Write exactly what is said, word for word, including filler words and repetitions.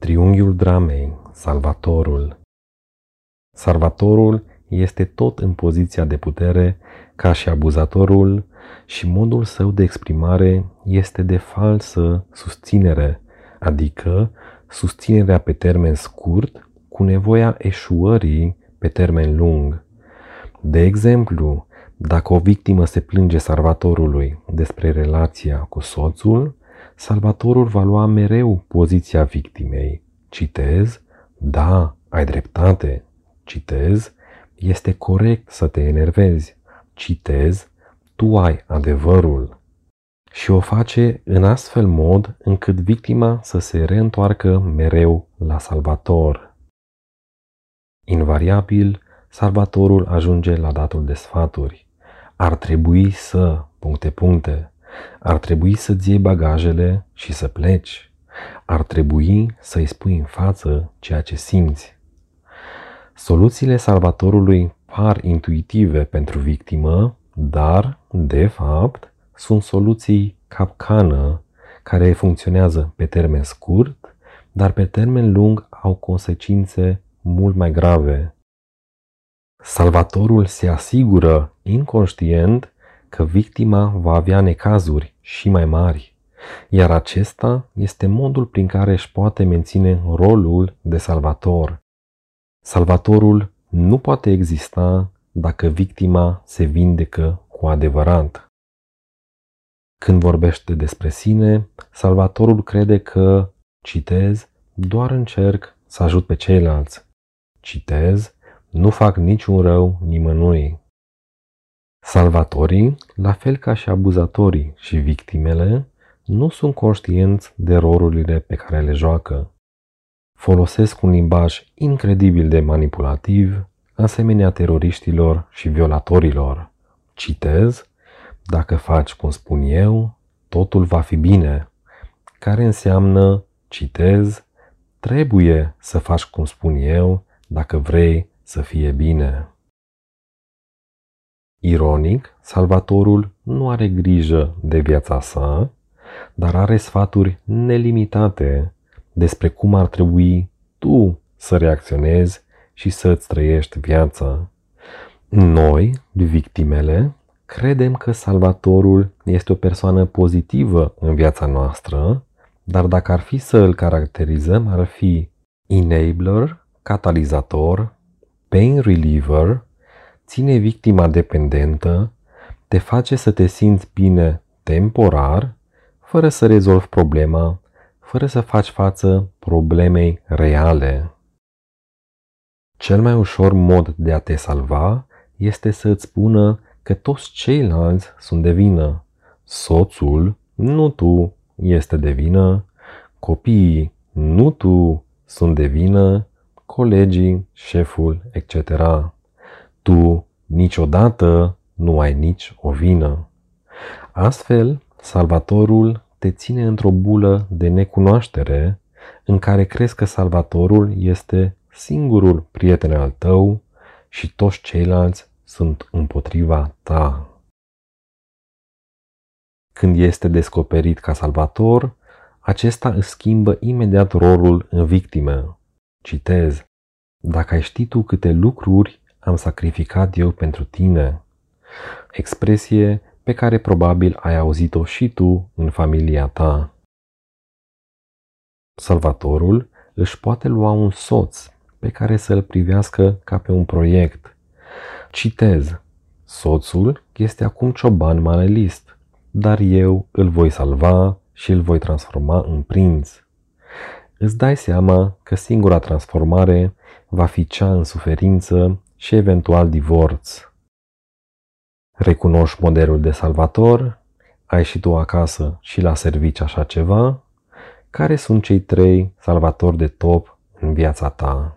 Triunghiul dramei, Salvatorul. Salvatorul este tot în poziția de putere ca și abuzatorul și modul său de exprimare este de falsă susținere, adică susținerea pe termen scurt cu nevoia eșuării pe termen lung. De exemplu, dacă o victimă se plânge salvatorului despre relația cu soțul, salvatorul va lua mereu poziția victimei. Citez, da, ai dreptate. Citez, este corect să te enervezi. Citez, tu ai adevărul. Și o face în astfel mod încât victima să se reîntoarcă mereu la salvator. Invariabil, salvatorul ajunge la datul de sfaturi. Ar trebui să, puncte, puncte, ar trebui să-ți iei bagajele și să pleci. Ar trebui să-i spui în față ceea ce simți. Soluțiile salvatorului par intuitive pentru victimă, dar, de fapt, sunt soluții capcană care funcționează pe termen scurt, dar pe termen lung au consecințe mult mai grave. Salvatorul se asigură inconștient că victima va avea necazuri și mai mari, iar acesta este modul prin care își poate menține rolul de salvator. Salvatorul nu poate exista dacă victima se vindecă cu adevărat. Când vorbește despre sine, salvatorul crede că, citez, doar încerc să ajut pe ceilalți. Citez, nu fac niciun rău nimănui. Salvatorii, la fel ca și abuzatorii și victimele, nu sunt conștienți de rolurile pe care le joacă. Folosesc un limbaj incredibil de manipulativ, asemenea teroriștilor și violatorilor. Citez, dacă faci cum spun eu, totul va fi bine, care înseamnă, citez, trebuie să faci cum spun eu dacă vrei să fie bine. Ironic, salvatorul nu are grijă de viața sa, dar are sfaturi nelimitate despre cum ar trebui tu să reacționezi și să-ți trăiești viața. Noi, victimele, credem că salvatorul este o persoană pozitivă în viața noastră, dar dacă ar fi să îl caracterizăm, ar fi enabler, catalizator, pain reliever, ține victima dependentă, te face să te simți bine temporar, fără să rezolvi problema, fără să faci față problemei reale. Cel mai ușor mod de a te salva este să îți spună că toți ceilalți sunt de vină. Soțul, nu tu, este de vină, copiii, nu tu, sunt de vină, colegii, șeful, et cetera. Tu niciodată nu ai nici o vină. Astfel, salvatorul te ține într-o bulă de necunoaștere în care crezi că salvatorul este singurul prieten al tău și toți ceilalți sunt împotriva ta. Când este descoperit ca salvator, acesta își schimbă imediat rolul în victimă. Citez, dacă ai ști tu câte lucruri am sacrificat eu pentru tine. Expresie pe care probabil ai auzit-o și tu în familia ta. Salvatorul își poate lua un soț pe care să-l privească ca pe un proiect. Citez, soțul este acum cioban manelist, dar eu îl voi salva și îl voi transforma în prinț. Îți dai seama că singura transformare va fi cea în suferință și eventual divorț. Recunoști modelul de salvator? Ai și tu acasă și la servici așa ceva? Care sunt cei trei salvatori de top în viața ta?